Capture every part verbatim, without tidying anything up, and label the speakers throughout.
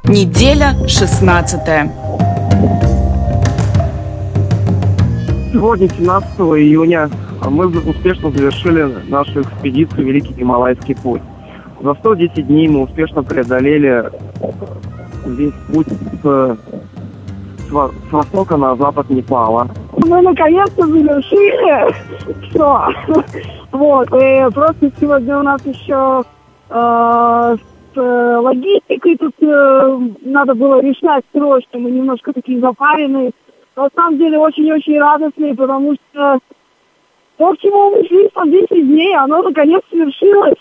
Speaker 1: Неделя шестнадцатая.
Speaker 2: Сегодня, семнадцатого июня, мы успешно завершили нашу экспедицию «Великий Гималайский путь». За сто десять дней мы успешно преодолели весь путь с, с, с востока на запад Непала.
Speaker 3: Мы наконец-то завершили все. Вот. И просто сегодня у нас еще э, с логистикой тут э, надо было решать срочно. Мы немножко такие запаренные. На самом деле очень-очень радостные, потому что то, к чему мы шли по десять дней, оно наконец свершилось.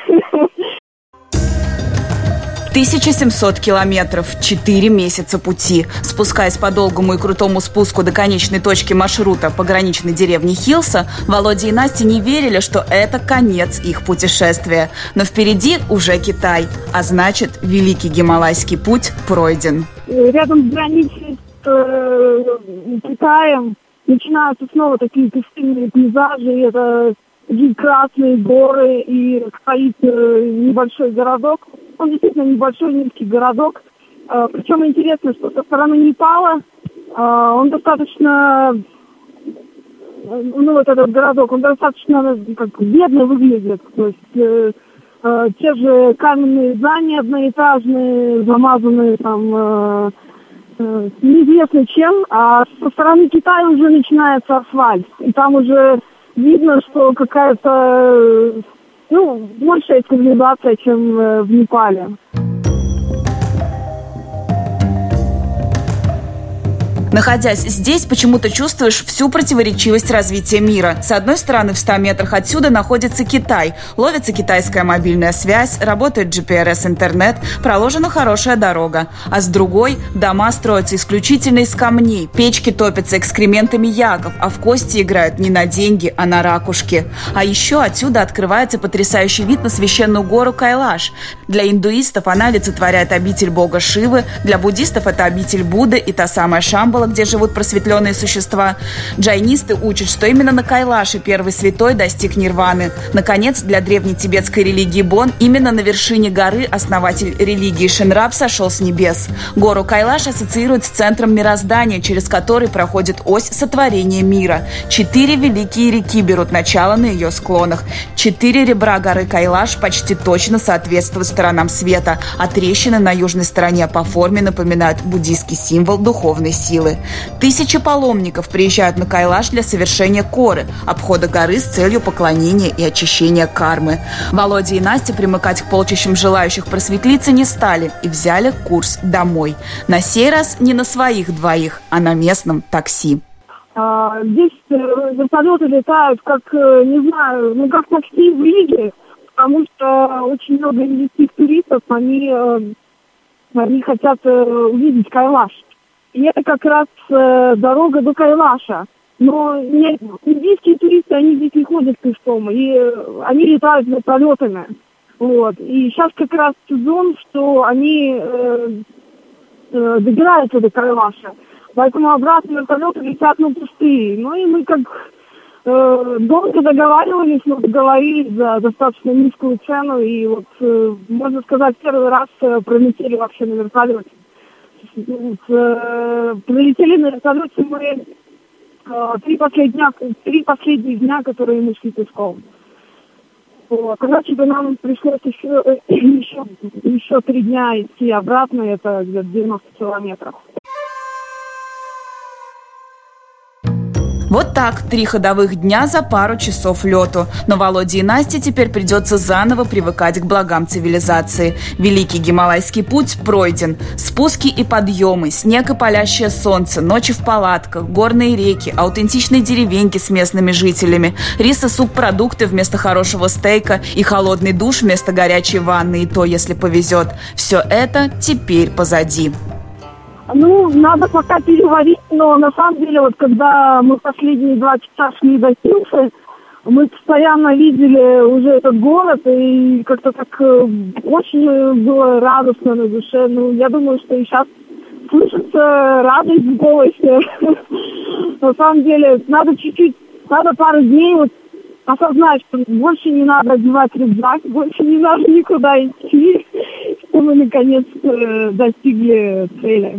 Speaker 1: тысяча семьсот километров, четыре месяца пути. Спускаясь по долгому и крутому спуску до конечной точки маршрута пограничной деревни Хилса, Володя и Настя не верили, что это конец их путешествия. Но впереди уже Китай, а значит, Великий Гималайский путь пройден.
Speaker 3: Рядом с границей с э, Китаем начинаются снова такие пустынные пейзажи. Это такие красные горы, и стоит э, небольшой городок. Он действительно небольшой низкий городок. Э, причем интересно, что со стороны Непала э, он достаточно, э, ну вот этот городок, он достаточно как бедно выглядит. То есть э, э, те же каменные здания одноэтажные, замазанные там э, э, неизвестно чем, а со стороны Китая уже начинается асфальт. И там уже видно, что какая-то, ну, большая цивилизация, чем в Непале.
Speaker 1: Находясь здесь, почему-то чувствуешь всю противоречивость развития мира. С одной стороны, в ста метрах отсюда находится Китай. Ловится китайская мобильная связь, работает джи пи ар эс-интернет, проложена хорошая дорога. А с другой, дома строятся исключительно из камней, печки топятся экскрементами яков, а в кости играют не на деньги, а на ракушки. А еще отсюда открывается потрясающий вид на священную гору Кайлаш. Для индуистов она олицетворяет обитель бога Шивы, для буддистов это обитель Будды и та самая Шамбала, где живут просветленные существа. Джайнисты учат, что именно на Кайлаше первый святой достиг нирваны. Наконец, для древней тибетской религии Бон именно на вершине горы основатель религии Шенраб сошел с небес. Гору Кайлаш ассоциируют с центром мироздания, через который проходит ось сотворения мира. Четыре великие реки берут начало на ее склонах. Четыре ребра горы Кайлаш почти точно соответствуют сторонам света, а трещины на южной стороне по форме напоминают буддийский символ духовной силы. Тысячи паломников приезжают на Кайлаш для совершения коры, обхода горы с целью поклонения и очищения кармы. Володя и Настя примыкать к полчищам желающих просветлиться не стали и взяли курс домой. На сей раз не на своих двоих, а на местном такси.
Speaker 3: А, здесь вертолеты летают как, не знаю, ну как такси в Риге, потому что очень много индийских туристов, они, они хотят увидеть Кайлаш. И это как раз э, дорога до Кайлаша. Но не, индийские туристы, они здесь не ходят пешком, и э, они летают вертолетами. Вот. И сейчас как раз сезон, что они э, э, добираются до Кайлаша. Поэтому обратно вертолеты летят на пустые. Ну и мы как э, долго договаривались, мы договорились за достаточно низкую цену. И вот, э, можно сказать, первый раз э, пролетели вообще на вертолете. Прилетели на вертолете мы э, три, последних, три последних дня, которые мы шли пешком. Вот. Иначе бы нам пришлось еще, еще, еще три дня идти обратно, это где-то девяносто километров.
Speaker 1: Вот так, три ходовых дня за пару часов лету. Но Володе и Насте теперь придется заново привыкать к благам цивилизации. Великий Гималайский путь пройден. Спуски и подъемы, снег и палящее солнце, ночи в палатках, горные реки, аутентичные деревеньки с местными жителями, рис и суп-продукты вместо хорошего стейка и холодный душ вместо горячей ванны, и то, если повезет. Все это теперь позади.
Speaker 3: Ну, надо пока переварить, но на самом деле, вот когда мы последние два часа шли до Хилса, мы постоянно видели уже этот город, и как-то так очень было радостно на душе. Ну, я думаю, что и сейчас слышится радость в голосе. На самом деле, надо чуть-чуть, надо пару дней вот осознать, что больше не надо одевать рюкзак, больше не надо никуда идти. мы наконец э, достигли цели.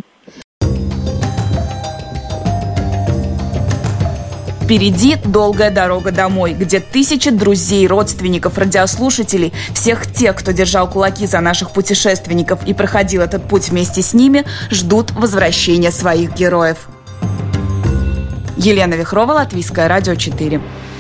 Speaker 1: Впереди долгая дорога домой, где тысячи друзей, родственников, радиослушателей, всех тех, кто держал кулаки за наших путешественников и проходил этот путь вместе с ними, ждут возвращения своих героев. Елена Вихрова, Латвийское радио четыре.